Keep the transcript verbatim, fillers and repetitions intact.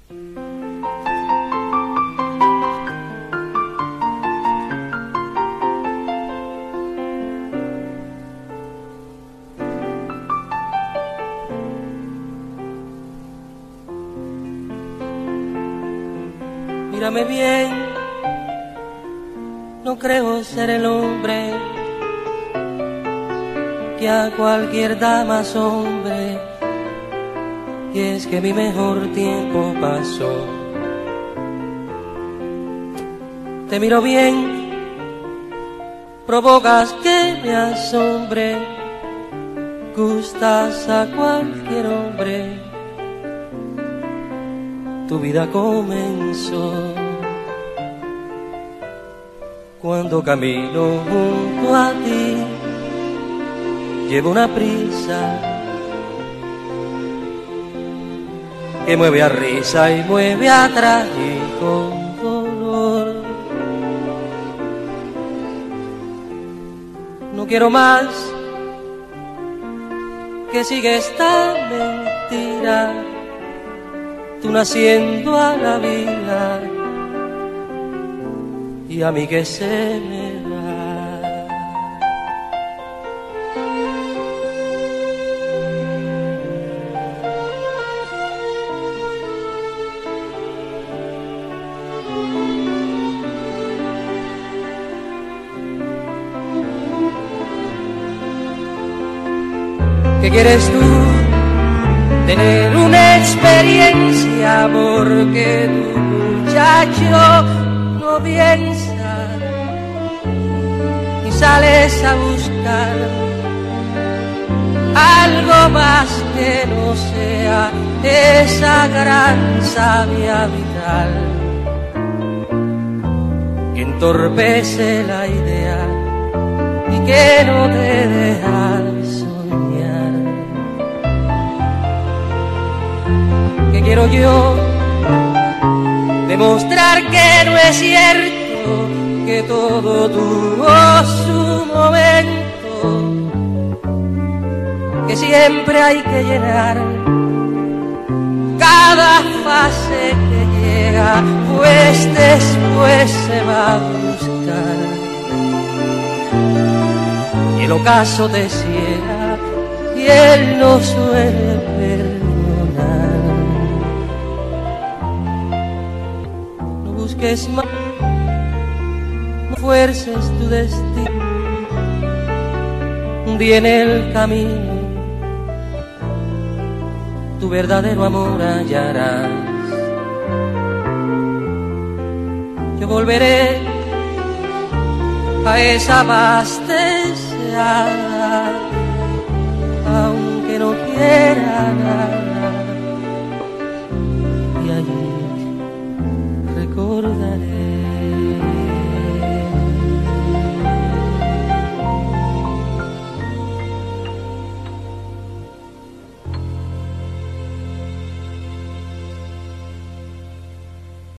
Mírame bien, no creo ser el hombre que a cualquier dama asombre, y es que mi mejor tiempo pasó. Te miro bien, provocas que me asombre, gustas a cualquier hombre. Tu vida comenzó cuando camino junto a ti. Llevo una prisa que mueve a risa y mueve a trágico dolor. No quiero más que siga esta mentira, tú naciendo a la vida y a mí que se me va. ¿Qué quieres tú? Tener una experiencia, porque tu muchacho no piensa y sales a buscar algo más que no sea esa gran savia vital que entorpece la idea y que no te deja soñar. ¿Qué quiero yo? Demostrar que no es cierto, que todo tuvo su momento, que siempre hay que llenar cada fase que llega, pues después se va a buscar. Y el ocaso te ciega y él no suele perdonar. No busques más, no fuerces tu destino, un día en el camino tu verdadero amor hallarás. Yo volveré a esa paz deseada, aunque no quiera nada, y allí